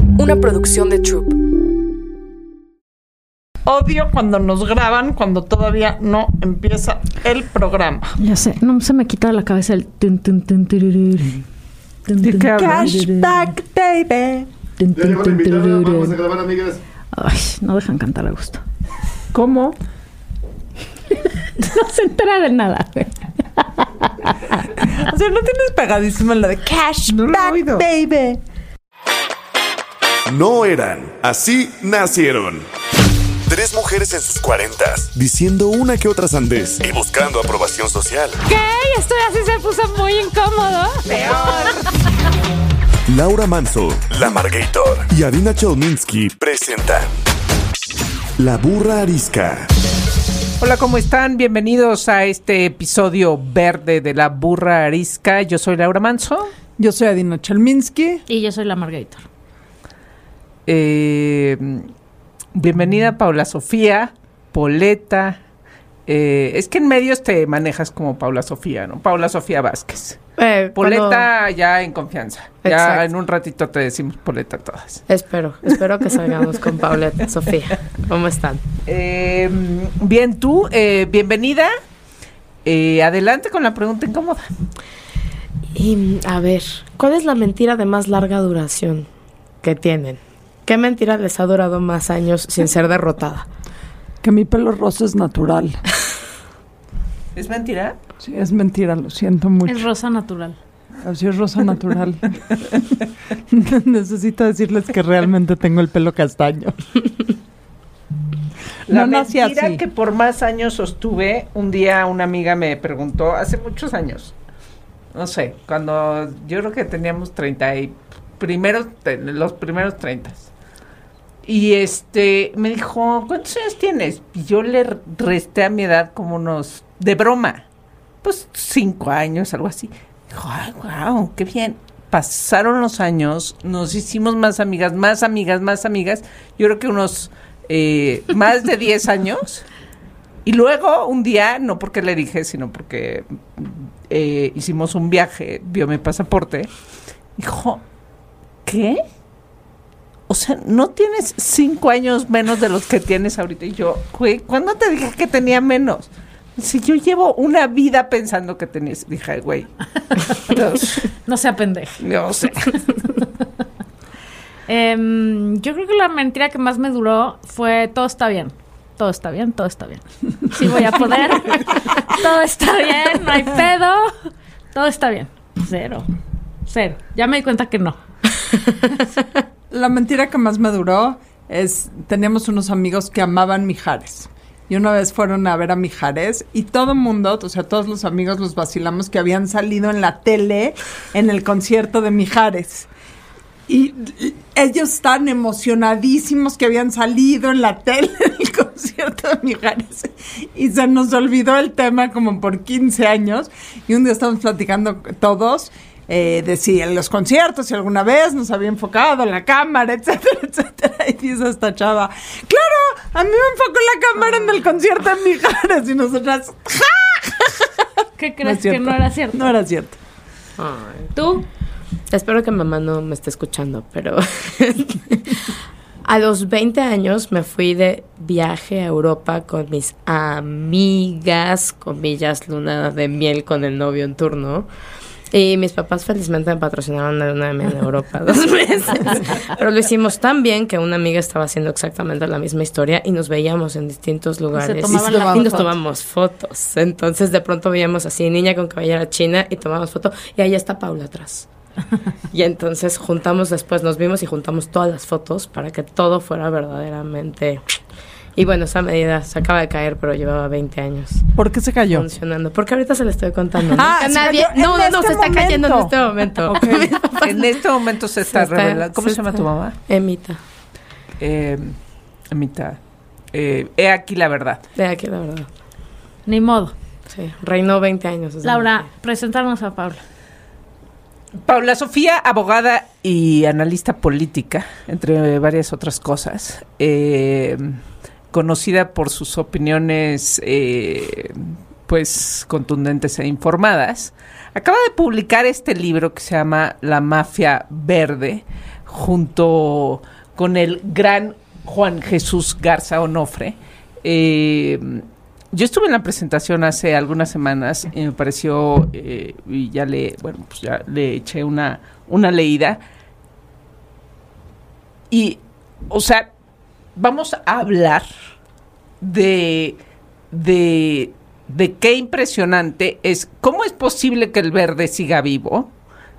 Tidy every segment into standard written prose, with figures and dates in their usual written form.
una producción de Troop. Odio cuando nos graban cuando todavía no empieza el programa. Ya sé, no se me quita de la cabeza el tun tun tun turururu. ¿De qué hablas? Cashback, baby. Tun, Ya tun, le van a tun, invitar, turururu. vamos a grabar, amigas. Ay, no dejan cantar a gusto. ¿Cómo? No se entera de nada, güey. O sea, no tienes pegadísimo en la de Cashback, baby. No eran, así nacieron. Tres mujeres en sus 40s, diciendo una que otra sandez y buscando aprobación social. ¿Qué? Esto así se puso muy incómodo. Laura Manso, La Margator y Adina Chelminsky presentan La Burra Arisca. Hola, ¿cómo están? Bienvenidos a este episodio verde de La Burra Arisca. Yo soy Laura Manso. Yo soy Adina Chelminsky. Y yo soy la Margator. Bienvenida Paula Sofía, Poleta. Es que en medios te manejas como Paula Sofía, ¿no? Paula Sofía Vázquez. Poleta ya en confianza. Ya Exacto. en un ratito te decimos Poleta todas. Espero que salgamos con Pauleta. Sofía, ¿cómo están? Bien, tú, bienvenida. Adelante con la pregunta incómoda. Y a ver, ¿cuál es la mentira de más larga duración que tienen? ¿Qué mentira les ha durado más años sin ser derrotada? Que mi pelo rosa es natural. ¿Es mentira? Sí, es mentira, lo siento mucho. Es rosa natural. Así es rosa natural. Necesito decirles que realmente tengo el pelo castaño. La No nací mentira así. que por más años sostuve, un día una amiga me preguntó, hace muchos años, no sé, cuando yo creo que teníamos los primeros 30. Y me dijo, ¿cuántos años tienes? Y yo le resté a mi edad como unos, de broma, pues 5 años, algo así. Dijo, ay, wow, qué bien. Pasaron los años, nos hicimos más amigas. Yo creo que unos más de 10 años. Y luego un día, no porque le dije, sino porque hicimos un viaje, vio mi pasaporte. Dijo, ¿qué? O sea, ¿no tienes 5 años menos de los que tienes ahorita? Y yo, güey, ¿cuándo te dije que tenía menos? Si yo llevo una vida pensando que tenías. Dije, güey. No sea pendejo. No sé. Yo creo que la mentira que más me duró fue todo está bien. Todo está bien, todo está bien. Sí voy a poder. Todo está bien, no hay pedo. Todo está bien. Cero. Ya me di cuenta que no. La mentira que más me duró es, teníamos unos amigos que amaban Mijares. Y una vez fueron a ver a Mijares y todo el mundo, o sea, todos los amigos los vacilamos que habían salido en la tele en el concierto de Mijares. Y ellos están emocionadísimos que habían salido en la tele en el concierto de Mijares. Y se nos olvidó el tema como por 15 años. Y un día estábamos platicando todos de si en los conciertos, si alguna vez nos había enfocado la cámara, etcétera, etcétera. Y dice esta chava, ¡claro! A mí me enfocó la cámara en el concierto de Mijares. Y nosotras, ¡ja! ¿Qué crees que no era cierto? No era cierto. Ay. ¿Tú? Espero que mamá no me esté escuchando, pero a los 20 años me fui de viaje a Europa con mis amigas, comillas, luna de miel con el novio en turno. Y mis papás felizmente me patrocinaron la luna de miel en Europa 2 meses. Pero lo hicimos tan bien que una amiga estaba haciendo exactamente la misma historia y nos veíamos en distintos lugares. Y nos tomamos fotos. Entonces de pronto veíamos así, niña con cabellera china, y tomamos foto. Y ahí está Paula atrás. Y entonces nos vimos y juntamos todas las fotos para que todo fuera verdaderamente. Y bueno, esa medida se acaba de caer, pero llevaba 20 años. ¿Por qué se cayó? Funcionando. Porque ahorita se le estoy contando. Ah, Nadie. se cayó No, se está cayendo en este momento. Okay. En este momento se está revelando. ¿Cómo se llama tu mamá? Emita. Emita. He aquí la verdad. De aquí, la verdad. Ni modo. Sí, reinó 20 años. Laura, presentarnos a Paula. Paula Sofía, abogada y analista política, entre varias otras cosas. Conocida por sus opiniones, pues, contundentes e informadas. Acaba de publicar este libro que se llama La Mafia Verde, junto con el gran Juan Jesús Garza Onofre. Yo estuve en la presentación hace algunas semanas y me pareció, y ya le eché una leída. Y, o sea, vamos a hablar de qué impresionante es, cómo es posible que el Verde siga vivo,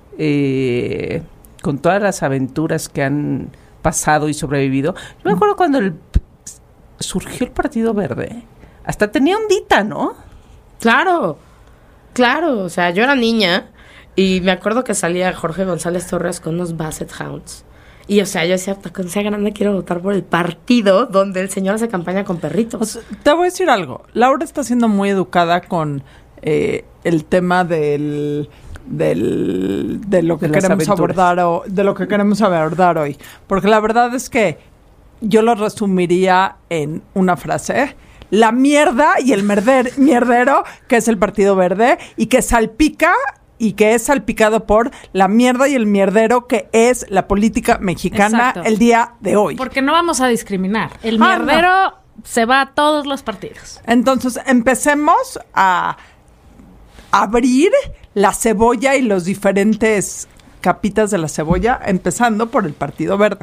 con todas las aventuras que han pasado y sobrevivido. Yo me acuerdo cuando surgió el Partido Verde, hasta tenía ondita, ¿no? Claro, o sea, yo era niña y me acuerdo que salía Jorge González Torres con unos Basset Hounds. Y, o sea, yo decía, cuando sea grande quiero votar por el partido donde el señor hace campaña con perritos. O sea, te voy a decir algo. Laura está siendo muy educada con el tema de lo que queremos abordar hoy. Porque la verdad es que yo lo resumiría en una frase: la mierda y el mierdero que es el Partido Verde, y que salpica y que es salpicado por la mierda y el mierdero que es la política mexicana. Exacto. El día de hoy. Porque no vamos a discriminar. El mierdero se va a todos los partidos. Entonces, empecemos a abrir la cebolla y los diferentes capitas de la cebolla, empezando por el Partido Verde.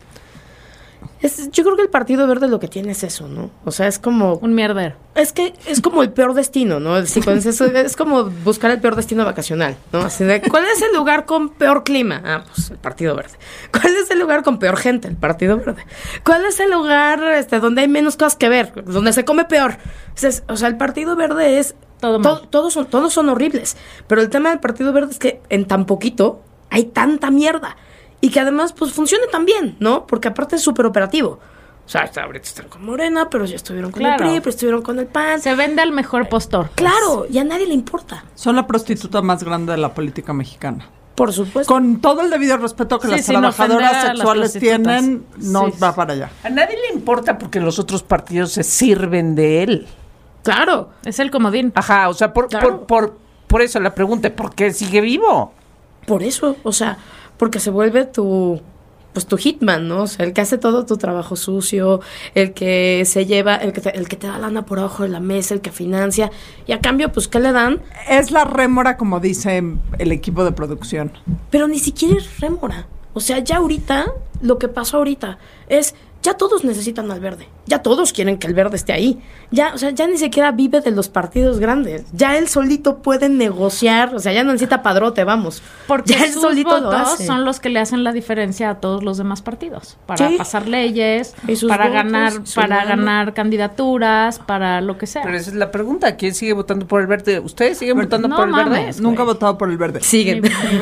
Yo creo que el Partido Verde lo que tiene es eso, ¿no? O sea, es como... un mierdero. Es que es como el peor destino, ¿no? Es como buscar el peor destino vacacional, ¿no? Así de, ¿cuál es el lugar con peor clima? Ah, pues el Partido Verde. ¿Cuál es el lugar con peor gente? El Partido Verde. ¿Cuál es el lugar donde hay menos cosas que ver? Donde se come peor. O sea, el Partido Verde es... Todos son horribles. Pero el tema del Partido Verde es que en tan poquito hay tanta mierda. Y que además, pues, funcione tan bien, ¿no? Porque aparte es súper operativo. O sea, ahorita están con Morena, pero ya estuvieron con el PRI, pero estuvieron con el PAN. Se vende al mejor postor. Claro, y a nadie le importa. Son la prostituta más grande de la política mexicana. Por supuesto. Con todo el debido respeto que las trabajadoras sexuales tienen, no va para allá. A nadie le importa porque los otros partidos se sirven de él. Claro. Es el comodín. Ajá, o sea, por eso la pregunta, ¿por qué sigue vivo? Por eso, o sea... porque se vuelve tu hitman, ¿no? O sea, el que hace todo tu trabajo sucio, el que se lleva, el que te da lana por abajo de la mesa, el que financia, y a cambio, pues, ¿qué le dan? Es la rémora, como dice el equipo de producción. Pero ni siquiera es rémora. O sea, ya ahorita, lo que pasó ahorita es... ya todos necesitan al Verde. Ya todos quieren que el Verde esté ahí. Ya, o sea, ya ni siquiera vive de los partidos grandes. Ya él solito puede negociar. O sea, ya no necesita padrote, vamos. Porque ya él sus solito votos lo hace. Son los que le hacen la diferencia a todos los demás partidos. Para pasar leyes, para ganar candidaturas, para lo que sea. Pero esa es la pregunta. ¿Quién sigue votando por el Verde? ¿Ustedes siguen votando por el Verde? Nunca he votado por el Verde. Siguen.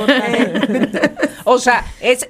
O sea,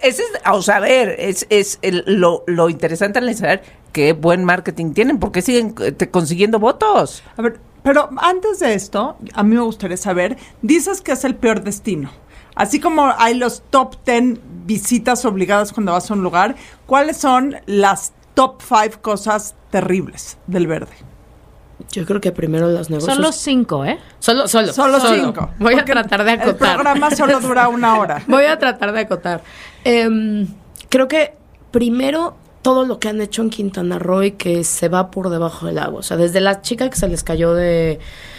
lo interesante es saber qué buen marketing tienen, porque siguen consiguiendo votos. A ver, pero antes de esto, a mí me gustaría saber, dices que es el peor destino. Así como hay los top 10 visitas obligadas cuando vas a un lugar, ¿cuáles son las top 5 cosas terribles del Verde? Yo creo que primero los negocios. Son los 5, ¿eh? Solo 5. Voy a tratar de acotar. El programa solo dura 1 hora. Voy a tratar de acotar. Creo que primero todo lo que han hecho en Quintana Roo y que se va por debajo del agua. O sea, desde la chica que se les cayó les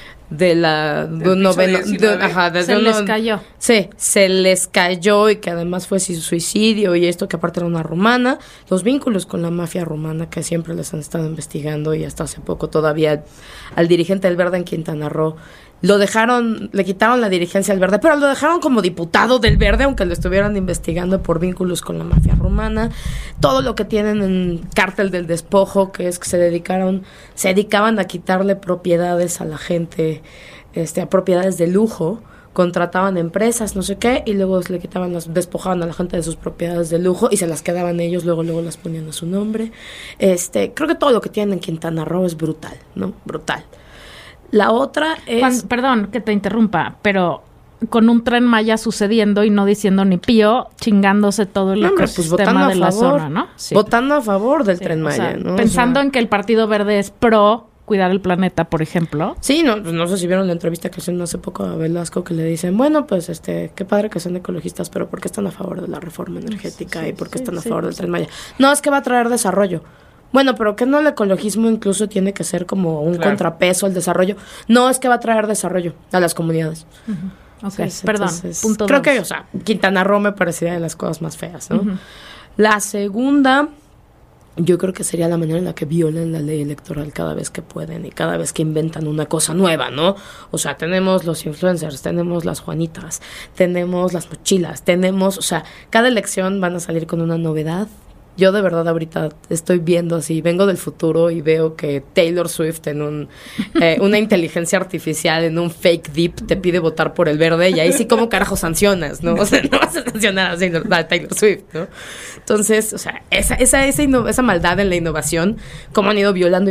cayó. Sí, se les cayó y que además fue suicidio y esto que aparte era una rumana, los vínculos con la mafia rumana que siempre les han estado investigando y hasta hace poco todavía al dirigente del Verde en Quintana Roo le quitaron la dirigencia al Verde, pero lo dejaron como diputado del Verde, aunque lo estuvieran investigando por vínculos con la mafia rumana. Todo lo que tienen en Cártel del Despojo, que es que se dedicaban a quitarle propiedades a la gente, a propiedades de lujo, contrataban empresas, no sé qué, y luego despojaban a la gente de sus propiedades de lujo y se las quedaban ellos, luego las ponían a su nombre. Creo que todo lo que tienen en Quintana Roo es brutal, ¿no? Brutal. La otra es... perdón que te interrumpa, pero con un Tren Maya sucediendo y no diciendo ni pío, chingándose todo el ecosistema pues de la zona, ¿no? Sí. Votando a favor del Tren Maya, o sea, ¿no? Pensando en que el Partido Verde es pro cuidar el planeta, por ejemplo. Sí, no sé si vieron la entrevista que hicieron hace poco a Velasco, que le dicen, bueno, pues qué padre que sean ecologistas, pero ¿por qué están a favor de la reforma energética y por qué están a favor del Tren Maya? No, es que va a traer desarrollo. Bueno, pero ¿qué no el ecologismo incluso tiene que ser como un contrapeso al desarrollo? No, es que va a traer desarrollo a las comunidades. Ok, perdón, punto creo 2. que, o sea, Quintana Roo me parecería de las cosas más feas, ¿no? La segunda, yo creo que sería la manera en la que violan la ley electoral cada vez que pueden y cada vez que inventan una cosa nueva, ¿no? O sea, tenemos los influencers, tenemos las Juanitas, tenemos las mochilas, o sea, cada elección van a salir con una novedad. Yo de verdad ahorita estoy viendo así, vengo del futuro y veo que Taylor Swift en una inteligencia artificial, en un fake dip, te pide votar por el verde y ahí sí como carajo sancionas, ¿no? O sea, no vas a sancionar a Taylor Swift, ¿no? Entonces, o sea, esa maldad en la innovación, cómo han ido violando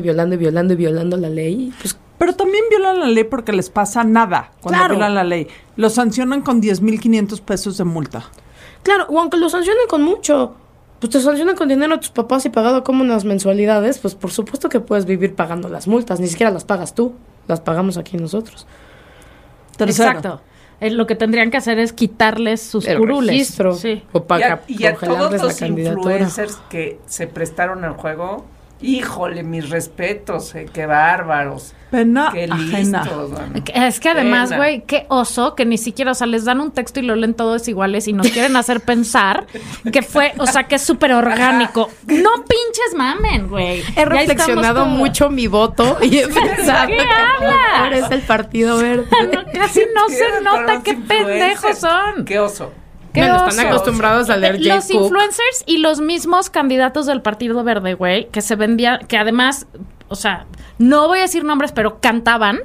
la ley, pues... Pero también violan la ley porque les pasa nada cuando violan la ley. Los sancionan con 10,500 pesos de multa. Claro, o aunque lo sancionen con mucho... Pues te sancionan con dinero a tus papás y pagado como unas mensualidades, pues por supuesto que puedes vivir pagando las multas, ni siquiera las pagas tú, las pagamos aquí nosotros. Tercero. Exacto. Lo que tendrían que hacer es quitarles sus el curules. registro, Sí. o para Y a todos congelarles la los candidatura. influencers que se prestaron al juego, híjole, mis respetos, qué bárbaros. Pena Qué ajena. listos, bueno. Es que además, Pena. güey, qué oso que ni siquiera, o sea, les dan un texto y lo leen todos iguales y nos quieren hacer pensar que fue, o sea, que es súper orgánico. No pinches mamen, güey. He reflexionado mucho mi voto y he pensado ¿Qué que hablas? es el Partido Verde. No, casi no ¿Qué se era nota para qué los influencers? pendejos son. Qué oso. Qué Bueno, están oso. acostumbrados a leer Los Jay Cook. influencers y los mismos candidatos del Partido Verde, güey, que se vendían, que además, o sea, no voy a decir nombres, pero cantaban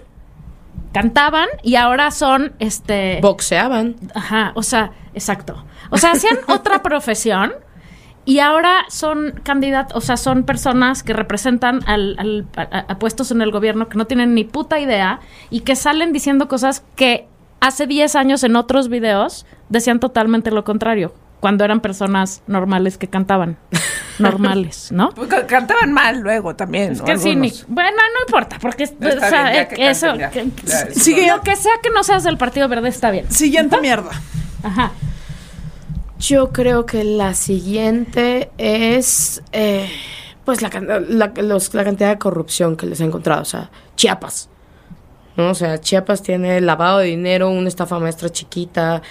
y ahora son, Boxeaban. ajá, o sea, exacto. O sea, hacían otra profesión y ahora son candidatos, o sea, son personas que representan a puestos en el gobierno que no tienen ni puta idea y que salen diciendo cosas que hace 10 años en otros videos decían totalmente lo contrario, cuando eran personas normales que cantaban. Normales, ¿no? Pues cantaban mal luego también. Es ¿no? que sí, Algunos. bueno, no importa, porque No, está o sea, bien, ya que eso, canten, ya. Ya, Sigue. lo que sea que no seas del Partido Verde está bien. Siguiente mierda. Ajá. Yo creo que la siguiente es pues la cantidad de corrupción que les he encontrado. O sea, Chiapas, ¿no? O sea, Chiapas tiene lavado de dinero, una estafa maestra chiquita.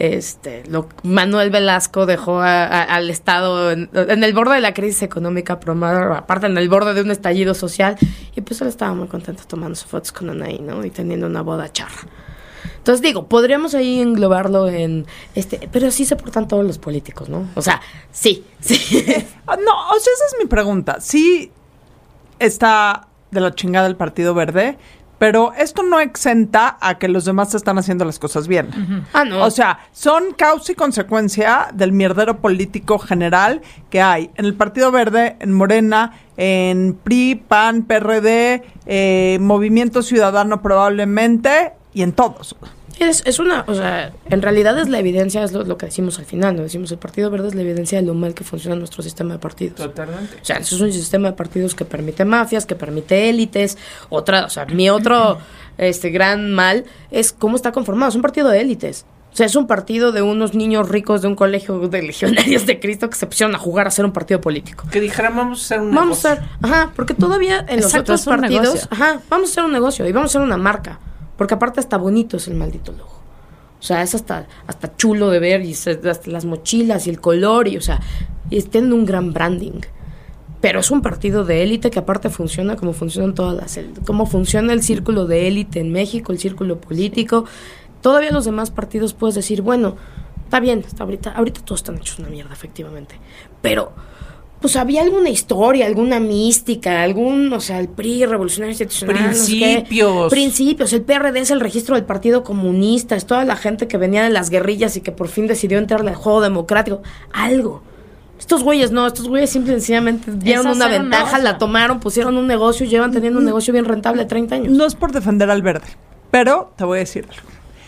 Manuel Velasco dejó al Estado en el borde de la crisis económica, aparte en el borde de un estallido social. Y pues él estaba muy contento tomándose fotos con Anaí, ¿no? Y teniendo una boda charra. Entonces digo, podríamos ahí englobarlo en pero sí se portan todos los políticos, ¿no? O sea, sí. No, o sea, esa es mi pregunta. Sí está de la chingada el Partido Verde, pero esto no exenta a que los demás están haciendo las cosas bien. Ah, no. O sea, son causa y consecuencia del mierdero político general que hay en el Partido Verde, en Morena, en PRI, PAN, PRD, Movimiento Ciudadano probablemente, y en todos. Es una, o sea, en realidad es la evidencia, es lo que decimos al final, ¿no? Decimos, el Partido Verde es la evidencia de lo mal que funciona nuestro sistema de partidos. Totalmente. O sea, eso es un sistema de partidos que permite mafias, que permite élites. Mi otro gran mal es cómo está conformado. Es un partido de élites. O sea, es un partido de unos niños ricos de un colegio de legionarios de Cristo que se pusieron a jugar a ser un partido político. Que dijeran, vamos a hacer un Vamos a negocio. hacer, porque todavía en los Exacto, otros es un partidos, negocio. vamos a hacer un negocio y vamos a hacer una marca. Porque aparte hasta bonito es el maldito logo. O sea, es hasta chulo de ver y hasta las mochilas y el color y, o sea, y tienen un gran branding. Pero es un partido de élite que aparte funciona como funcionan como funciona el círculo de élite en México, el círculo político. Todavía los demás partidos puedes decir, bueno, está bien, ahorita todos están hechos una mierda, efectivamente. Pero pues había alguna historia, alguna mística, o sea, el PRI, Revolucionario Institucional, principios, el PRD es el registro del Partido Comunista, es toda la gente que venía de las guerrillas y que por fin decidió entrar al juego democrático, algo. Estos güeyes simple y sencillamente vieron una ventaja, la tomaron, pusieron un negocio y llevan teniendo un negocio bien rentable 30 años. No es por defender al Verde, pero te voy a decir algo.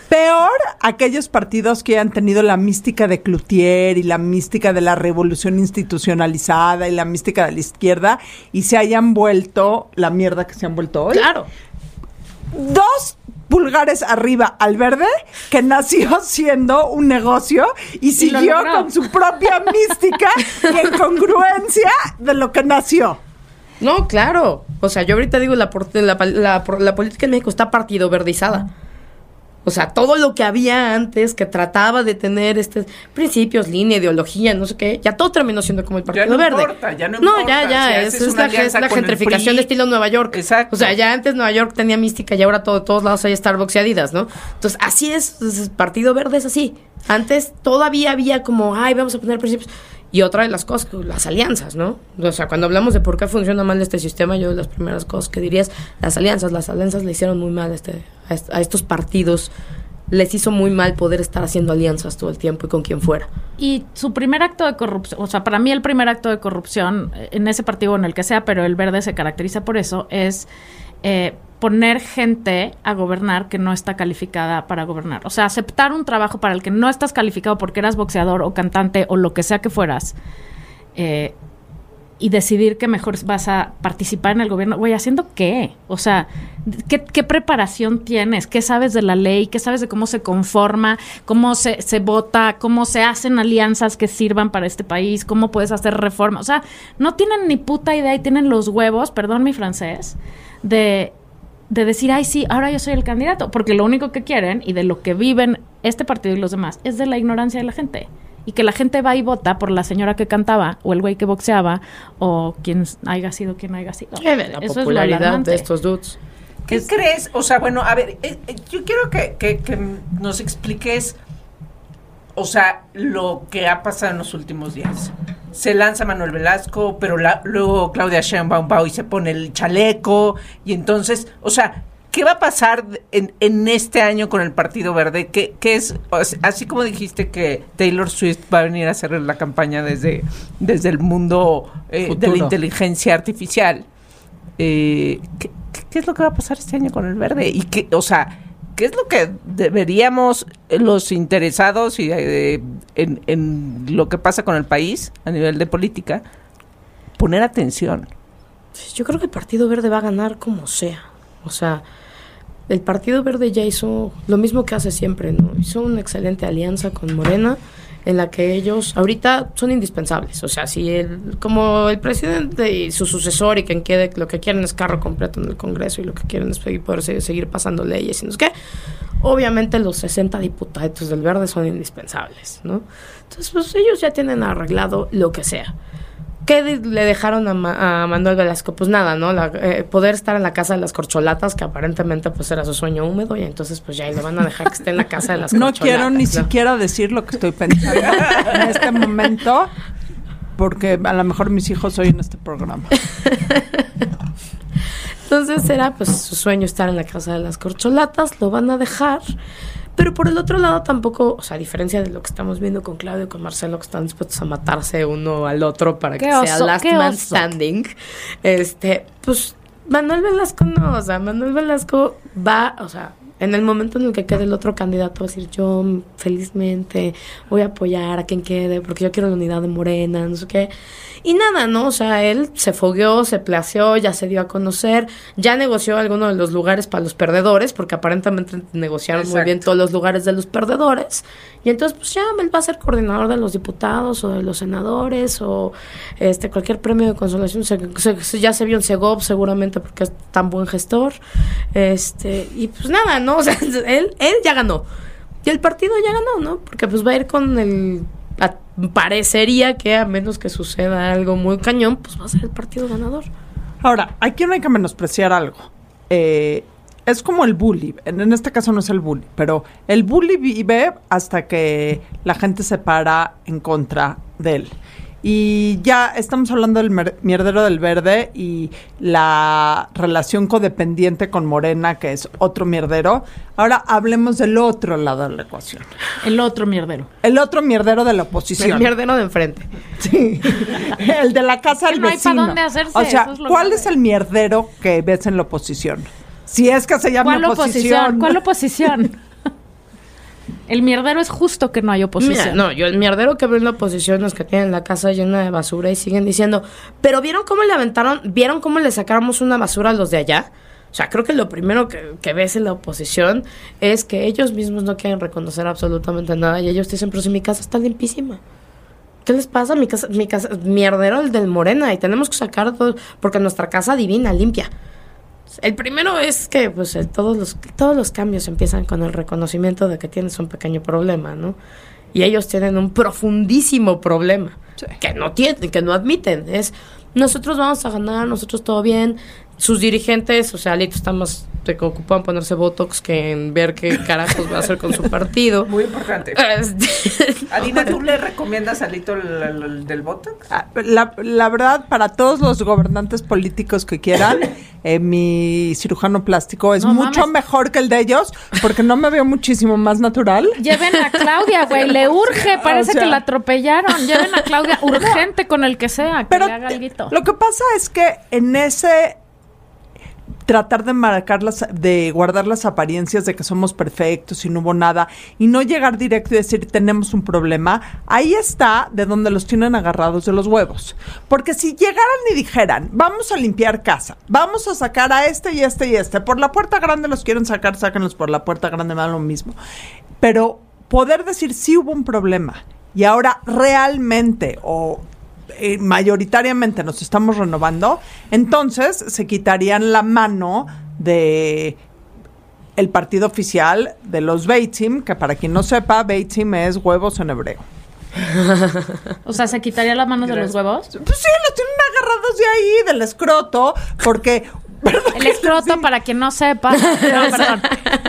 Peor aquellos partidos que hayan tenido la mística de Cloutier y la mística de la revolución institucionalizada y la mística de la izquierda y se hayan vuelto la mierda que se han vuelto hoy. Claro. 2 pulgares arriba al Verde, que nació siendo un negocio y siguió con su propia mística y en congruencia de lo que nació. No, claro. O sea, yo ahorita digo, la política en México está partidoverdizada. O sea, todo lo que había antes que trataba de tener principios, línea, ideología, no sé qué, ya todo terminó siendo como el Partido Verde. Ya no importa. Ya, es la gentrificación de estilo Nueva York. Exacto. O sea, ya antes Nueva York tenía mística y ahora todos lados hay Starbucks y Adidas, ¿no? Entonces, así es, el Partido Verde es así. Antes todavía había como, vamos a poner principios. Y otra de las cosas, las alianzas, ¿no? O sea, cuando hablamos de por qué funciona mal este sistema, yo de las primeras cosas que diría es las alianzas le hicieron muy mal a estos partidos. Les hizo muy mal poder estar haciendo alianzas todo el tiempo y con quien fuera. Y su primer acto de corrupción, o sea, para mí el primer acto de corrupción, en ese partido en el que sea, pero el Verde se caracteriza por eso, es poner gente a gobernar que no está calificada para gobernar. O sea, aceptar un trabajo para el que no estás calificado porque eras boxeador o cantante o lo que sea que fueras, y decidir que mejor vas a participar en el gobierno. Güey, ¿haciendo qué? O sea, ¿qué preparación tienes? ¿Qué sabes de la ley? ¿Qué sabes de cómo se conforma? ¿Cómo se vota? ¿Cómo se hacen alianzas que sirvan para este país? ¿Cómo puedes hacer reformas? O sea, no tienen ni puta idea y tienen los huevos, perdón mi francés, de decir, ay, sí, ahora yo soy el candidato. Porque lo único que quieren y de lo que viven este partido y los demás es de la ignorancia de la gente. Y que la gente va y vota por la señora que cantaba o el güey que boxeaba o quien haya sido. La popularidad de estos dudes. ¿Qué crees? O sea, bueno, a ver, yo quiero que nos expliques, o sea, lo que ha pasado en los últimos días. Se lanza Manuel Velasco, pero luego Claudia Sheinbaum va y se pone el chaleco, y entonces, o sea, ¿qué va a pasar en este año con el Partido Verde? ¿Qué es? Así como dijiste que Taylor Swift va a venir a hacer la campaña desde el mundo de la inteligencia artificial. ¿Qué es lo que va a pasar este año con el Verde? Y ¿qué es lo que deberíamos los interesados y en lo que pasa con el país a nivel de política poner atención? Yo creo que el Partido Verde va a ganar como sea. O sea, el Partido Verde ya hizo lo mismo que hace siempre, ¿no? Hizo una excelente alianza con Morena, en la que ellos ahorita son indispensables. O sea, si como el presidente y su sucesor y quien quede, lo que quieren es carro completo en el Congreso y lo que quieren es poder seguir pasando leyes y no sé qué, obviamente los 60 diputados del Verde son indispensables, ¿no? Entonces, pues ellos ya tienen arreglado lo que sea. ¿Qué le dejaron a Manuel Velasco? Pues nada, ¿no? Poder estar en la casa de las corcholatas, que aparentemente pues era su sueño húmedo, y entonces pues ya le van a dejar que esté en la casa de las corcholatas. No quiero ni siquiera decir lo que estoy pensando en este momento, porque a lo mejor mis hijos oyen este programa. Entonces era pues su sueño estar en la casa de las corcholatas, lo van a dejar. Pero por el otro lado tampoco, o sea, a diferencia de lo que estamos viendo con Claudio y con Marcelo, que están dispuestos a matarse uno al otro para que sea last man standing, pues Manuel Velasco no, o sea, Manuel Velasco va, o sea, en el momento en el que quede el otro candidato, va a decir, yo felizmente voy a apoyar a quien quede, porque yo quiero la unidad de Morena, no sé qué. Y nada, ¿no? O sea, él se fogueó, se placeó, ya se dio a conocer, ya negoció algunos de los lugares para los perdedores, porque aparentemente negociaron Exacto. Muy bien todos los lugares de los perdedores. Y entonces, pues ya él va a ser coordinador de los diputados o de los senadores o cualquier premio de consolación. Ya se vio en Segov seguramente porque es tan buen gestor. Y pues nada, ¿no? O sea, él ya ganó. Y el partido ya ganó, ¿no? Porque pues va a ir con parecería que a menos que suceda algo muy cañón, pues va a ser el partido ganador. Ahora, aquí no hay que menospreciar algo. Es como el bully. En este caso no es el bully, pero el bully vive hasta que la gente se para en contra de él. Y ya estamos hablando del mierdero del Verde y la relación codependiente con Morena, que es otro mierdero. Ahora hablemos del otro lado de la ecuación. El otro mierdero. El otro mierdero de la oposición. El mierdero de enfrente. Sí. El de la casa del vecino. No hay para dónde hacerse. O sea, ¿cuál es el mierdero que ves en la oposición? Si es que se llama oposición. ¿Cuál oposición? El mierdero es justo que no hay oposición. Mira, no, yo el mierdero que veo en la oposición es que tienen la casa llena de basura y siguen diciendo, pero ¿vieron cómo le aventaron? ¿Vieron cómo le sacamos una basura a los de allá? O sea, creo que lo primero que ves en la oposición es que ellos mismos no quieren reconocer absolutamente nada y ellos dicen, pero si mi casa está limpísima. ¿Qué les pasa? Mi casa, mierdero el del Morena y tenemos que sacar todo, porque nuestra casa divina, limpia. El primero es que pues todos los cambios empiezan con el reconocimiento de que tienes un pequeño problema, ¿no? Y ellos tienen un profundísimo problema que no tienen, que no admiten. Es, nosotros vamos a ganar, nosotros todo bien. Sus dirigentes, o sea, Alito está más ocupados en ponerse Botox que en ver qué carajos va a hacer con su partido. Muy importante. Adina, ¿tú le recomiendas a Alito el del Botox? La verdad, para todos los gobernantes políticos que quieran, mi cirujano plástico es mucho mejor que el de ellos, porque no me veo muchísimo más natural. Lleven a Claudia, güey, le urge, parece que la atropellaron. Lleven a Claudia urgente con el que sea, que le haga alguito. Lo que pasa es que en ese tratar de guardar las apariencias de que somos perfectos y no hubo nada, y no llegar directo y decir tenemos un problema, ahí está de donde los tienen agarrados de los huevos. Porque si llegaran y dijeran, vamos a limpiar casa, vamos a sacar a este y este y este, por la puerta grande los quieren sacar, sáquenlos por la puerta grande, me da lo mismo. Pero poder decir sí hubo un problema, y ahora realmente, mayoritariamente nos estamos renovando, entonces se quitarían la mano de el partido oficial de los Beitzim, que para quien no sepa, Beitzim es huevos en hebreo. O sea, ¿se quitaría la mano de los huevos? Pues sí, los tienen agarrados de ahí, del escroto, porque... El escroto, para quien no sepa... No, perdón.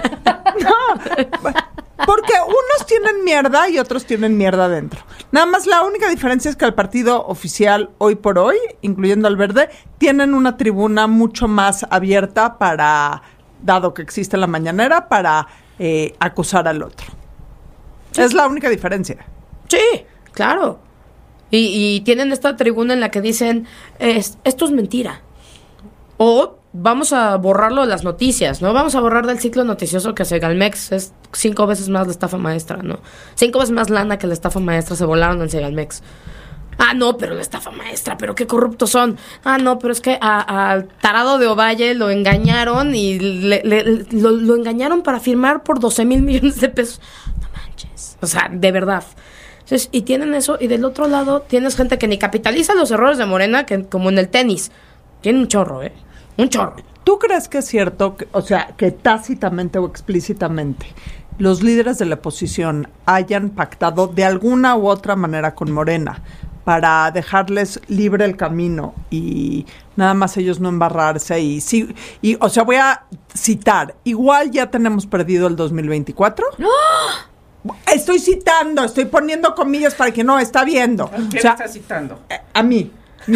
No, porque unos tienen mierda y otros tienen mierda dentro. Nada más la única diferencia es que el partido oficial hoy por hoy, incluyendo al Verde, tienen una tribuna mucho más abierta para, dado que existe la mañanera, para acusar al otro. Sí. Es la única diferencia. Sí, claro. Y tienen esta tribuna en la que dicen, esto es mentira. O vamos a borrarlo de las noticias, ¿no? Vamos a borrar del ciclo noticioso que Segalmex es 5 veces más la estafa maestra, ¿no? 5 veces más lana que la estafa maestra se volaron en Segalmex. Ah, no, pero la estafa maestra, pero qué corruptos son. Ah, no, pero es que al tarado de Ovalle lo engañaron y lo engañaron para firmar por 12,000 millones de pesos. No manches. O sea, de verdad. Entonces, y tienen eso, y del otro lado tienes gente que ni capitaliza los errores de Morena, que como en el tenis. Tienen un chorro, un chorro. ¿Tú crees que es cierto, que tácitamente o explícitamente los líderes de la oposición hayan pactado de alguna u otra manera con Morena para dejarles libre el camino y nada más ellos no embarrarse? O sea, voy a citar, igual ya tenemos perdido el 2024. ¡No! Estoy citando, estoy poniendo comillas para que no está viendo. ¿A quién estás citando? A mí.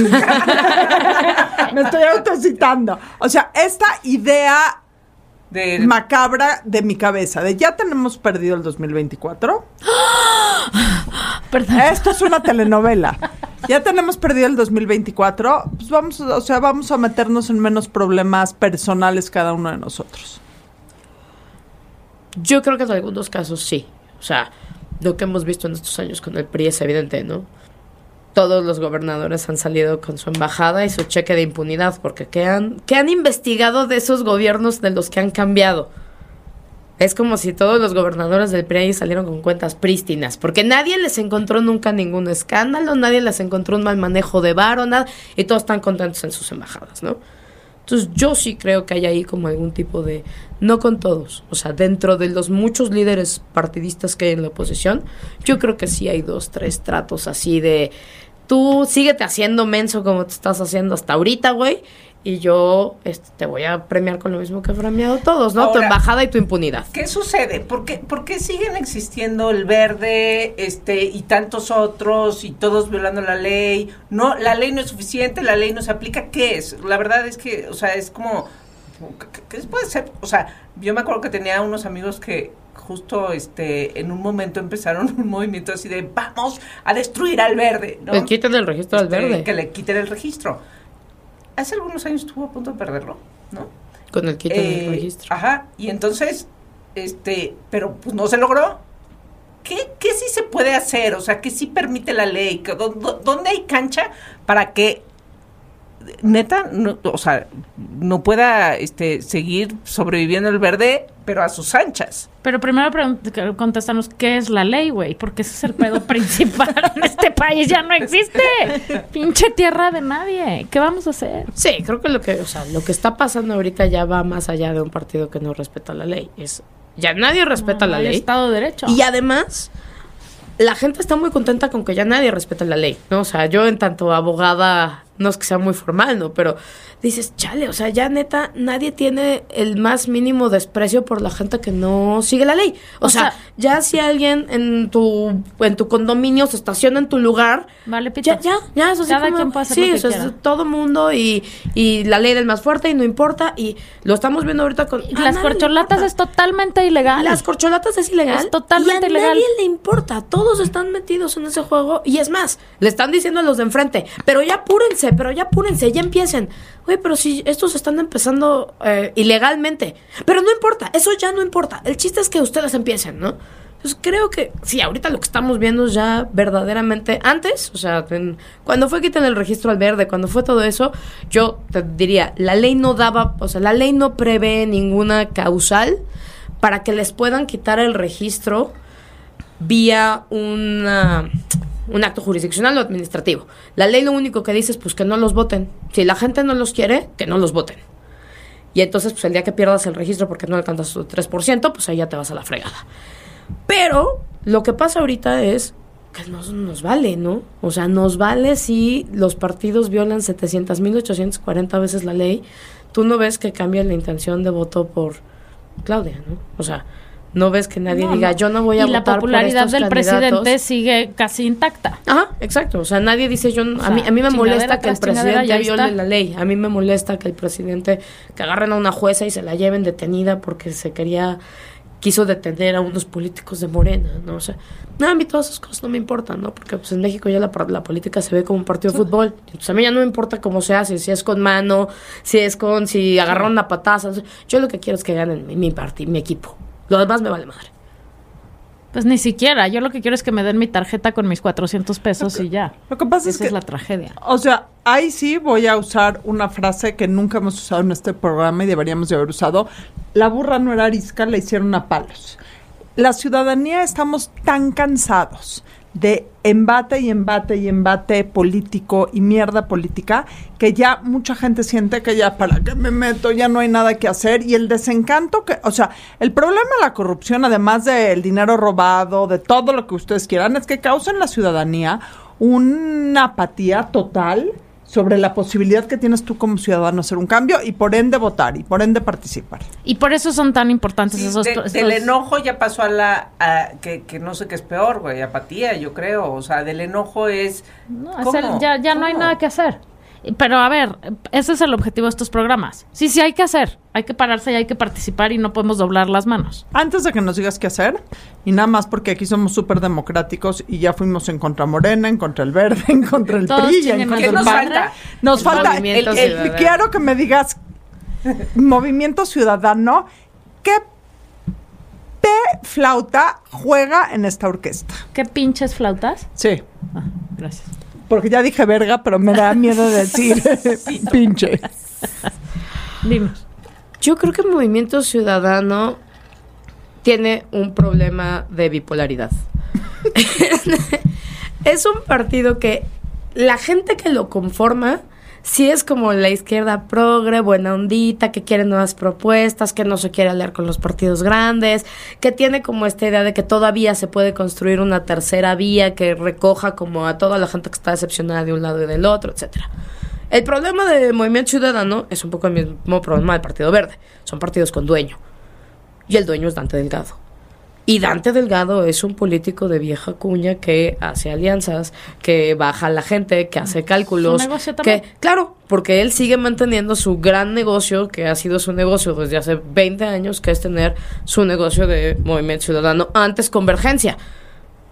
Me estoy autocitando. O sea, esta idea macabra de mi cabeza, de ya tenemos perdido el 2024. Perdón. Esto es una telenovela. Ya tenemos perdido el 2024. Pues vamos a meternos en menos problemas personales cada uno de nosotros. Yo creo que en algunos casos sí. O sea, lo que hemos visto en estos años con el PRI es evidente, ¿no? Todos los gobernadores han salido con su embajada y su cheque de impunidad, porque ¿qué han investigado de esos gobiernos de los que han cambiado? Es como si todos los gobernadores del PRI salieron con cuentas prístinas, porque nadie les encontró nunca ningún escándalo, nadie les encontró un mal manejo de varo, nada, y todos están contentos en sus embajadas, ¿no? Entonces yo sí creo que hay ahí como algún tipo de... No con todos, o sea, dentro de los muchos líderes partidistas que hay en la oposición, yo creo que sí hay 2, 3 tratos así de... Tú síguete haciendo menso como te estás haciendo hasta ahorita, güey, y yo te voy a premiar con lo mismo que he premiado todos, ¿no? Ahora, tu embajada y tu impunidad. ¿Qué sucede? ¿Por qué siguen existiendo el Verde y tantos otros y todos violando la ley? No, la ley no es suficiente, la ley no se aplica. ¿Qué es? La verdad es que, o sea, es como... ¿Qué puede ser? O sea, yo me acuerdo que tenía unos amigos que justo en un momento empezaron un movimiento así de vamos a destruir al Verde, ¿no? Le quiten el registro al Verde. Que le quiten el registro. Hace algunos años estuvo a punto de perderlo, ¿no? Con el quiten del registro. Ajá, y entonces, pero pues no se logró. ¿qué sí se puede hacer? O sea, ¿qué sí permite la ley? ¿Dónde hay cancha para que neta, no, o sea, no pueda seguir sobreviviendo el verde, pero a sus anchas? Pero primero contéstanos, ¿qué es la ley, güey? Porque ese es el pedo principal en este país, ya no existe. Pinche tierra de nadie. ¿Qué vamos a hacer? Sí, creo que lo que está pasando ahorita ya va más allá de un partido que no respeta la ley. Ya nadie respeta la ley. Estado de Derecho. Y además, la gente está muy contenta con que ya nadie respeta la ley, ¿no? O sea, yo en tanto abogada, no es que sea muy formal, ¿no? Pero dices, chale, o sea, ya neta, nadie tiene el más mínimo desprecio por la gente que no sigue la ley. O sea, ya si alguien en tu condominio se estaciona en tu lugar, vale, pito. Ya, eso sí. Cada quien puede hacer lo que eso quiera. es todo mundo y la ley del más fuerte y no importa. Y lo estamos viendo ahorita con... Las corcholatas es totalmente ilegal. Las corcholatas es ilegal. Es totalmente ilegal. A nadie le importa. Todos están metidos en ese juego. Y es más, le están diciendo a los de enfrente, pero ya apúrense, ya empiecen. Oye, pero si estos están empezando ilegalmente. Pero no importa, eso ya no importa. El chiste es que ustedes empiecen, ¿no? Entonces creo que sí, ahorita lo que estamos viendo es ya verdaderamente antes, o sea, cuando fue quitar el registro al verde, cuando fue todo eso, yo te diría, la ley no prevé ninguna causal para que les puedan quitar el registro vía un acto jurisdiccional o administrativo. La ley lo único que dice es pues que no los voten. Si la gente no los quiere, que no los voten. Y entonces pues el día que pierdas el registro porque no alcanzas tu 3%, pues ahí ya te vas a la fregada. Pero lo que pasa ahorita es que nos vale, ¿no? O sea, nos vale si los partidos violan 700.840 veces la ley. Tú no ves que cambia la intención de voto por Claudia, ¿no? O sea, no ves que nadie diga, yo no voy a votar por estos candidatos. Y la popularidad del presidente sigue casi intacta. Ajá, exacto. O sea, nadie dice, a mí me molesta que el presidente viole la ley. A mí me molesta que el presidente, que agarren a una jueza y se la lleven detenida porque quiso detener a unos políticos de Morena, ¿no? O sea, a mí todas esas cosas no me importan, ¿no? Porque pues en México ya la política se ve como un partido de fútbol. Entonces a mí ya no me importa cómo se hace, si es con mano, si agarraron a patazas. Yo lo que quiero es que ganen mi equipo. Lo demás me vale madre. Pues ni siquiera. Yo lo que quiero es que me den mi tarjeta con mis 400 pesos y ya. Lo que pasa es que... Esa es la tragedia. O sea, ahí sí voy a usar una frase que nunca hemos usado en este programa y deberíamos de haber usado. La burra no era arisca, la hicieron a palos. La ciudadanía estamos tan cansados de embate y embate y embate político y mierda política, que ya mucha gente siente que ya para qué me meto, ya no hay nada que hacer, y el desencanto o sea, el problema de la corrupción, además del dinero robado, de todo lo que ustedes quieran, es que causa en la ciudadanía una apatía total sobre la posibilidad que tienes tú como ciudadano hacer un cambio y por ende votar y por ende participar. Y por eso son tan importantes esos... Del enojo ya pasó que no sé qué es peor, güey, apatía, yo creo. O sea, del enojo es... Ya no hay nada que hacer. Pero a ver, ese es el objetivo de estos programas. Sí, hay que hacer. Hay que pararse y hay que participar y no podemos doblar las manos. Antes de que nos digas qué hacer, y nada más porque aquí somos súper democráticos y ya fuimos en contra Morena, en contra el Verde, en contra el PRI, y en contra el PAN. Nos falta quiero que me digas Movimiento Ciudadano, ¿qué flauta juega en esta orquesta? ¿Qué pinches flautas? Sí. Gracias. Porque ya dije verga, pero me da miedo decir pinche. Dime. Yo creo que el Movimiento Ciudadano tiene un problema de bipolaridad. Es un partido que la gente que lo conforma sí es como la izquierda progre, buena ondita, que quiere nuevas propuestas, que no se quiere aliar con los partidos grandes, que tiene como esta idea de que todavía se puede construir una tercera vía que recoja como a toda la gente que está decepcionada de un lado y del otro, etcétera. El problema del Movimiento Ciudadano es un poco el mismo problema del Partido Verde. Son partidos con dueño. Y el dueño es Dante Delgado. Y Dante Delgado es un político de vieja cuña que hace alianzas, que baja a la gente, que hace cálculos. ¿Su negocio también? Claro, porque él sigue manteniendo su gran negocio, que ha sido su negocio desde hace 20 años, que es tener su negocio de Movimiento Ciudadano, antes Convergencia.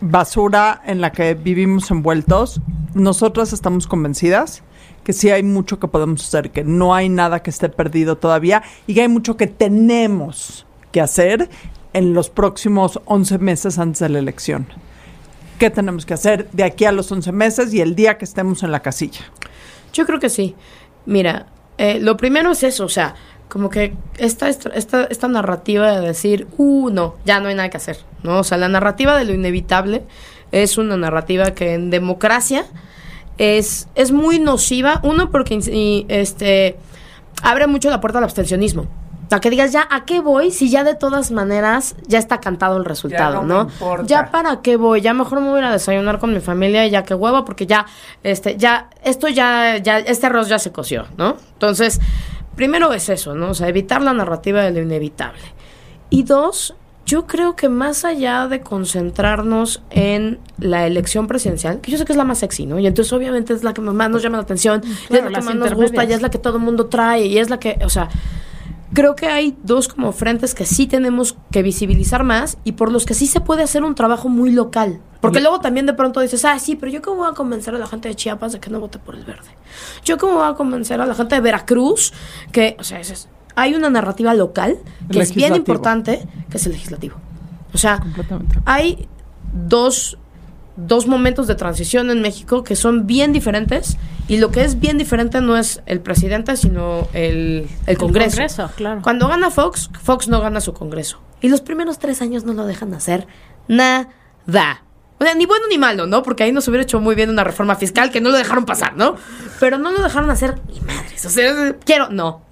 basura en la que vivimos envueltos, nosotras estamos convencidas que sí hay mucho que podemos hacer, que no hay nada que esté perdido todavía y que hay mucho que tenemos que hacer en los próximos 11 meses antes de la elección. ¿Qué tenemos que hacer de aquí a los 11 meses y el día que estemos en la casilla? Yo creo que sí. Mira, lo primero es eso, o sea, como que esta narrativa de decir, no, ya no hay nada que hacer, ¿no? O sea, la narrativa de lo inevitable es una narrativa que en democracia es muy nociva. Uno, porque abre mucho la puerta al abstencionismo. O sea, que digas, ya, ¿a qué voy? Si ya de todas maneras ya está cantado el resultado, ya ¿no? Me importa. Ya, ¿para qué voy? Ya mejor me voy a ir a desayunar con mi familia y ya qué huevo, porque este arroz ya se coció, ¿no? Entonces, primero es eso, ¿no? O sea, evitar la narrativa de lo inevitable. Y dos, yo creo que más allá de concentrarnos en la elección presidencial, que yo sé que es la más sexy, ¿no? Y entonces obviamente es la que más nos llama la atención, Claro, y es la que más nos gusta, y es la que todo el mundo trae, y es la que, o sea, creo que hay dos como frentes que sí tenemos que visibilizar más y por los que sí se puede hacer un trabajo muy local. Porque luego también de pronto dices, sí, pero yo cómo voy a convencer a la gente de Chiapas de que no vote por el verde. Yo cómo voy a convencer a la gente de Veracruz que, o sea, hay una narrativa local que es bien importante, que es el legislativo. O sea, hay dos momentos de transición en México que son bien diferentes, y lo que es bien diferente no es el presidente, sino el Congreso. El Congreso, claro. Cuando gana Fox no gana su Congreso. Y los primeros 3 años no lo dejan hacer nada. O sea, ni bueno ni malo, ¿no? Porque ahí nos hubiera hecho muy bien una reforma fiscal que no lo dejaron pasar, ¿no? Pero no lo dejaron hacer ni madres. O sea, no.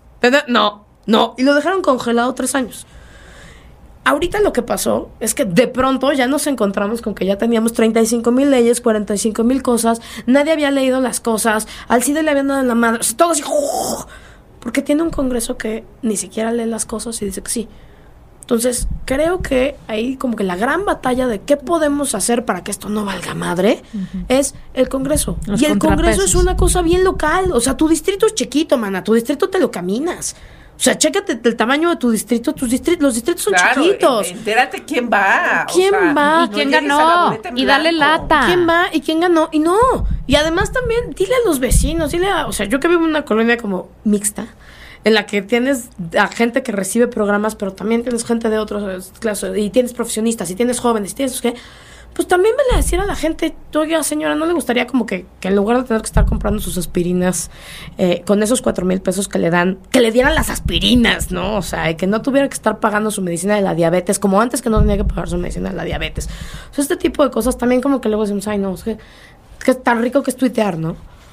Y lo dejaron congelado 3 años. Ahorita lo que pasó es que de pronto ya nos encontramos con que ya teníamos 35,000 leyes, 45,000 cosas, nadie había leído las cosas, al CIDE le habían dado en la madre, o sea, todo así, porque tiene un Congreso que ni siquiera lee las cosas y dice que sí. Entonces, creo que ahí como que la gran batalla de qué podemos hacer para que esto no valga madre es el Congreso. Los y el Congreso es contrapesos. una cosa bien local, o sea, tu distrito es chiquito, mana, tu distrito te lo caminas. O sea, chécate el tamaño de tu distrito. Los distritos son chiquitos. Entérate quién va. ¿Quién va? ¿Y quién ganó? Y dale lata. ¿Quién va y quién ganó? Y no. Y además también, dile a los vecinos, o sea, yo que vivo en una colonia como mixta, en la que tienes a gente que recibe programas, pero también tienes gente de otras clases, y tienes profesionistas, y tienes jóvenes, y tienes ¿qué? Pues también vele a decir a la gente, oiga, señora, ¿no le gustaría como que en lugar de tener que estar comprando sus aspirinas, con esos 4,000 pesos que le dan, que le dieran las aspirinas, ¿no? O sea, que no tuviera que estar pagando su medicina de la diabetes, como antes que no tenía que pagar su medicina de la diabetes. O sea, este tipo de cosas también como que luego decimos, no, es que tan rico que es tuitear, ¿no?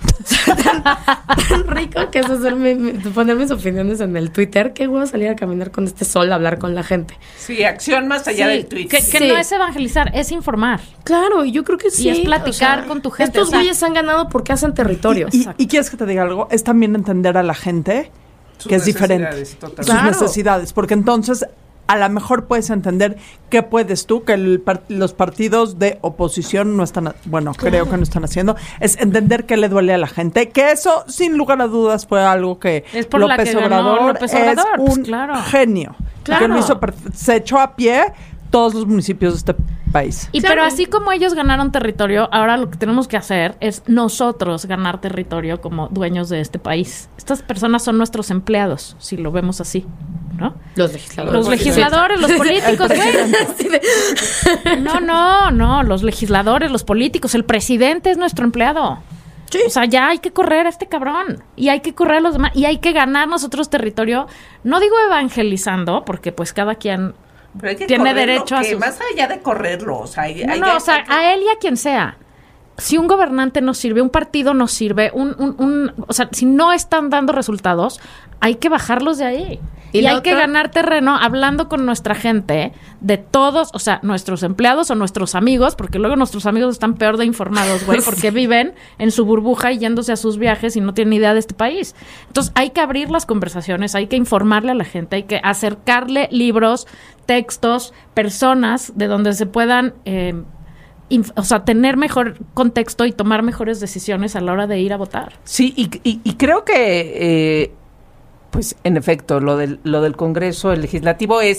tan rico que es poner mis opiniones en el Twitter. Qué huevo salir a caminar con este sol a hablar con la gente. Sí, acción más allá del tweet. Que Sí. no es evangelizar, es informar. Claro, y yo creo que sí. Y es platicar con tu gente. Estos güeyes han ganado porque hacen territorio. Y quieres que te diga algo, es también entender a la gente Sus que es diferente. necesidades, totalmente. Sus Claro. necesidades, porque entonces a lo mejor puedes entender qué puedes tú, que los partidos de oposición no están, creo que no están haciendo, es entender qué le duele a la gente, que eso sin lugar a dudas fue algo que Es por la que ganó López Obrador, es pues, un claro. genio, Claro. que lo hizo se echó a pie todos los municipios de este país. Y Claro. pero así como ellos ganaron territorio, ahora lo que tenemos que hacer es nosotros ganar territorio como dueños de este país. Estas personas son nuestros empleados, si lo vemos así, ¿no? Los legisladores. Los legisladores, los políticos, güey. No, los legisladores, los políticos, el presidente es nuestro empleado. Sí. O sea, ya hay que correr a este cabrón y hay que correr a los demás y hay que ganar nosotros territorio. No digo evangelizando, porque pues cada quien Pero hay que tiene correrlo, derecho a que sus... más allá de correrlo, o sea, No, o sea, a él y a quien sea. Si un gobernante no sirve, un partido no sirve, o sea, si no están dando resultados, hay que bajarlos de ahí. Y Y la hay que otra- ganar terreno hablando con nuestra gente, de todos, o sea, nuestros empleados o nuestros amigos, porque luego nuestros amigos están peor de informados, güey, porque viven en su burbuja y yéndose a sus viajes y no tienen idea de este país. Entonces, hay que abrir las conversaciones, hay que informarle a la gente, hay que acercarle libros, textos, personas de donde se puedan... o sea, tener mejor contexto y tomar mejores decisiones a la hora de ir a votar. Sí, y creo que, pues, en efecto, lo del Congreso, el legislativo es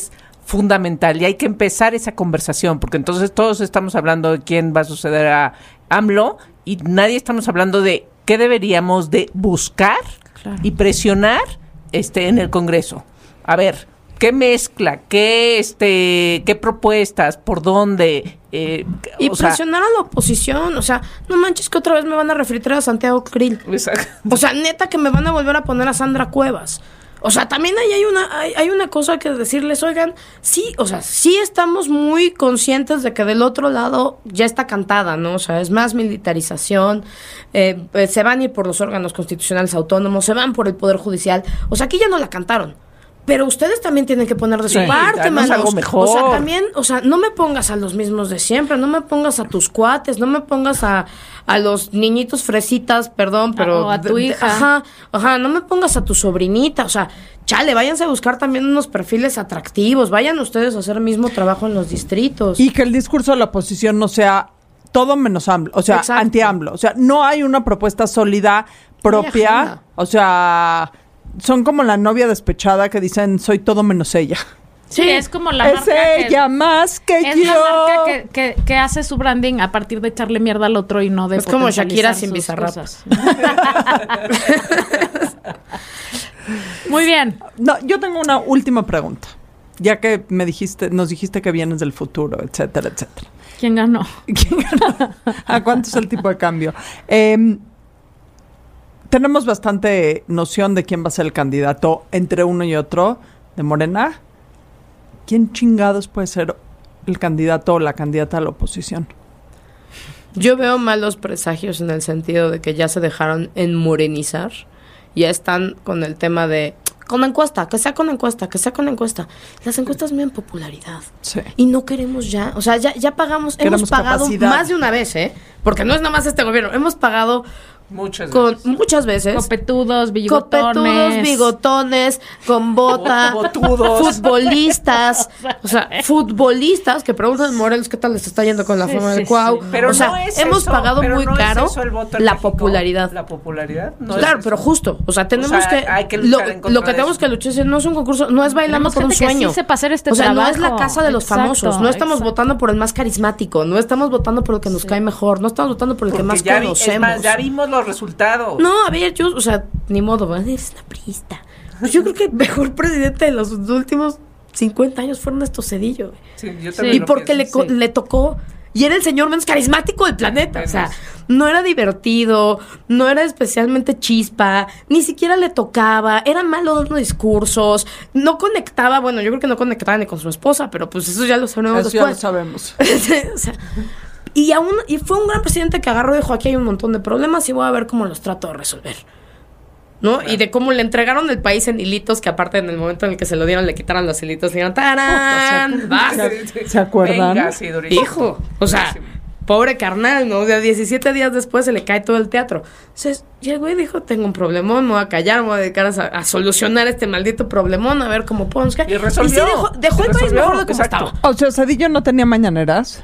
fundamental y hay que empezar esa conversación, porque entonces todos estamos hablando de quién va a suceder a AMLO y nadie estamos hablando de qué deberíamos de buscar y presionar en el Congreso. A ver, ¿qué mezcla? ¿Qué propuestas? ¿Por dónde? Y presionar a la oposición. O sea, no manches que otra vez me van a refritar a Santiago Krill. O sea, neta que me van a volver a poner a Sandra Cuevas. O sea, también ahí hay una cosa que decirles, oigan, sí, o sea, sí estamos muy conscientes de que del otro lado ya está cantada, ¿no? O sea, es más militarización, se van a ir por los órganos constitucionales autónomos, se van por el Poder Judicial. O sea, aquí ya no la cantaron. Pero ustedes también tienen que poner de su parte, manos. Algo mejor. O sea, también, o sea, no me pongas a los mismos de siempre, no me pongas a tus cuates, no me pongas a los niñitos fresitas, perdón, pero... O a tu hija. Ajá, no me pongas a tu sobrinita, o sea, chale, váyanse a buscar también unos perfiles atractivos, vayan ustedes a hacer el mismo trabajo en los distritos. Y que el discurso de la oposición no sea todo menos AMLO, o sea, anti-AMLO. O sea, no hay una propuesta sólida propia, o sea... Son como la novia despechada que dicen, soy todo menos ella. Sí, es como la marca es ella más que yo. Es la marca que hace su branding a partir de echarle mierda al otro y no de es como Shakira sin Bizarrap. Muy bien. No, yo tengo una última pregunta. Ya que nos dijiste que vienes del futuro, etcétera, etcétera. ¿Quién ganó? ¿A cuánto es el tipo de cambio? Tenemos bastante noción de quién va a ser el candidato entre uno y otro de Morena. ¿Quién chingados puede ser el candidato o la candidata a la oposición? Yo veo malos presagios en el sentido de que ya se dejaron enmorenizar. Ya están con el tema de... Con encuesta, que sea con encuesta, que sea con encuesta. Las encuestas miden popularidad. Sí. Y no queremos ya... O sea, ya pagamos... Queremos hemos pagado capacidad. Más de una vez, Porque no es nada más este gobierno. Hemos pagado... Muchas veces. Copetudos, bigotones, con bota, futbolistas. O sea, futbolistas que preguntan a Morelos qué tal les está yendo con la forma del Cuau. Pero o sea, no es hemos eso, pagado pero muy no caro es eso el voto en la México. popularidad. ¿La popularidad? No claro, es pero eso. justo. O sea, tenemos hay que luchar en contra lo que de tenemos eso. que luchar es no es un concurso, no es bailando Tenemos por un gente que sueño. sí sepa hacer este o sea, no trabajo. es la casa de los famosos. No estamos votando por el más carismático. No estamos votando por el que nos cae mejor. No estamos votando por el que más conocemos. Es más, ya vimos los resultados. No, a ver, o sea, ni modo, eres una priista. Pues yo creo que el mejor presidente de los últimos 50 años fue Ernesto Zedillo. Sí, yo también y lo porque pienso, le tocó, y era el señor menos carismático del planeta. O sea, no era divertido, no era especialmente chispa, ni siquiera le tocaba, era malo dando discursos, no conectaba, bueno, yo creo que no conectaba ni con su esposa, pero pues eso ya lo sabemos Eso después. ya lo sabemos. O sea, y fue un gran presidente que agarró y dijo, aquí hay un montón de problemas y voy a ver cómo los trato de resolver. ¿No? Claro. Y de cómo le entregaron el país en hilitos, que aparte en el momento en el que se lo dieron le quitaron los hilitos y dijeron ¡tarán! ¿Se acuerdan? Venga, sí, durísimo. Hijo, o sea, pobre carnal, ¿no? O sea, 17 días después se le cae todo el teatro. Entonces, y el güey dijo, tengo un problemón, me voy a callar, me voy a dedicar a solucionar este maldito problemón, a ver cómo podemos caer. Y resolvió. Y sí, dejó el país mejor de como estaba. O sea, Zedillo no tenía mañaneras.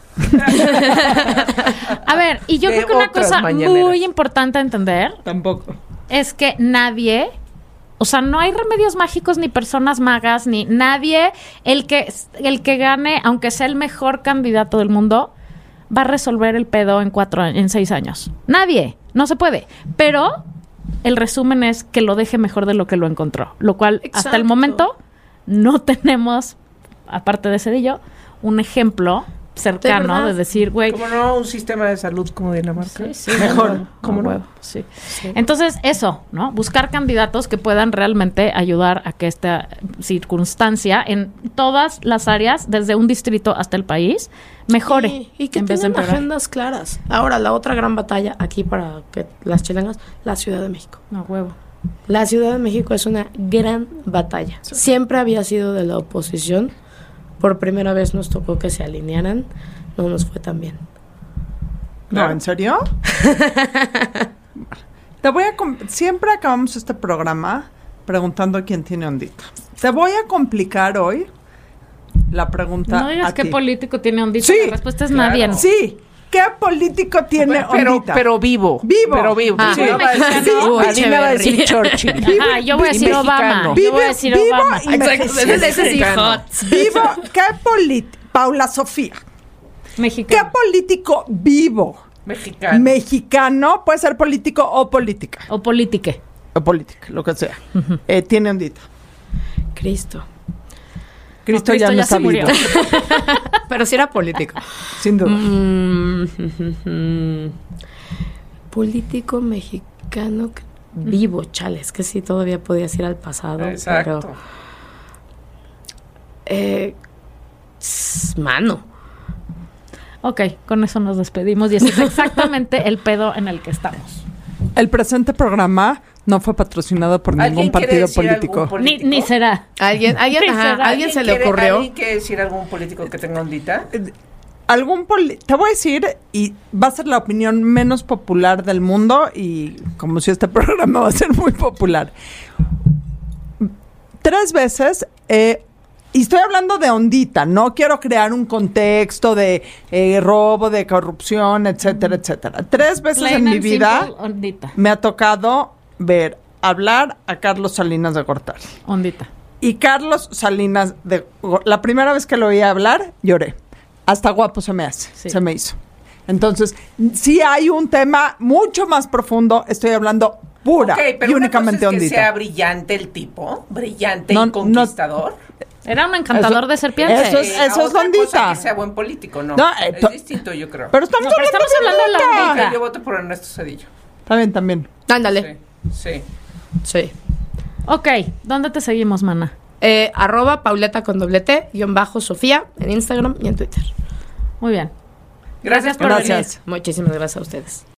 A ver, y yo creo que una cosa muy importante a entender Tampoco. es que nadie, o sea, no hay remedios mágicos ni personas magas, ni nadie, el que gane, aunque sea el mejor candidato del mundo, va a resolver el pedo en 6 años. Nadie, no se puede. Pero el resumen es que lo deje mejor de lo que lo encontró, lo cual hasta el momento no tenemos, aparte de Zedillo, un ejemplo cercano de decir, güey, ¿cómo no? Un sistema de salud como Dinamarca. Sí, mejor. ¿Cómo no? Sí. Entonces, eso, ¿no? Buscar candidatos que puedan realmente ayudar a que esta circunstancia en todas las áreas, desde un distrito hasta el país, mejore. Y que tengan agendas claras. Ahora, la otra gran batalla aquí para que las chilenas, la Ciudad de México. No, huevo. La Ciudad de México es una gran batalla. Sí. Siempre había sido de la oposición. Por primera vez nos tocó que se alinearan. No nos fue tan bien. ¿No? ¿En serio? Siempre acabamos este programa preguntando quién tiene ondita. Te voy a complicar hoy la pregunta. No digas a qué ti. político tiene ondita. Sí, la respuesta es nadie. ¿No? Sí, ¿qué político tiene ondita? Pero vivo. Vivo. Pero vivo. Ah, Sí, no va a decir- mexicano. Adina va a decir Echeverría. Churchill. Ajá, yo voy a decir mexicano. Obama. Vive- Yo voy a decir vivo Obama. y mexicano. Ese sí, Mexicano. hot. Vivo, ¿qué político? Paula Sofía. ¿Qué Mexicano. político vivo Mexicano. mexicano puede ser político o política? O politique. O política, lo que sea. Tiene ondita. Cristo. Cristo, Cristo ya no ya está se murió. vivo, Pero sí era político. sin duda. Político mexicano vivo, chales, que sí todavía podías ir al pasado. Exacto. Pero, mano. Ok, con eso nos despedimos y ese es exactamente el pedo en el que estamos. El presente programa no fue patrocinado por ningún ¿Alguien quiere partido decir político. algún político? Ni será. Alguien se le ocurrió. ¿Alguien quiere decir algún político que tenga ondita? Te voy a decir, y va a ser la opinión menos popular del mundo, y como si este programa va a ser muy popular. 3 veces, y estoy hablando de ondita, no quiero crear un contexto de robo, de corrupción, etcétera, etcétera. 3 veces Plain en mi and vida simple, ondita. me ha tocado hablar a Carlos Salinas de Gortari. Ondita. Y Carlos Salinas, la primera vez que lo oí hablar, lloré. Hasta guapo se me hace, Sí. se me hizo. Entonces, sí hay un tema mucho más profundo, estoy hablando pura Ok, pero y una únicamente cosa es que ondita. sea brillante el tipo, brillante No, y conquistador. Era un encantador Eso- de serpientes. eso es- A otra cosa ondita. que sea buen político, no. No, es distinto, yo creo. Pero estamos No, pero hablando estamos hablando de la ondita. ondita. Ok, yo voto por Ernesto Zedillo. También. Ándale. Sí. Sí. Ok, ¿dónde te seguimos, mana? @ Pauleta con _, Sofía, en Instagram y en Twitter. Muy bien. Gracias por Gracias. venir. Muchísimas gracias a ustedes.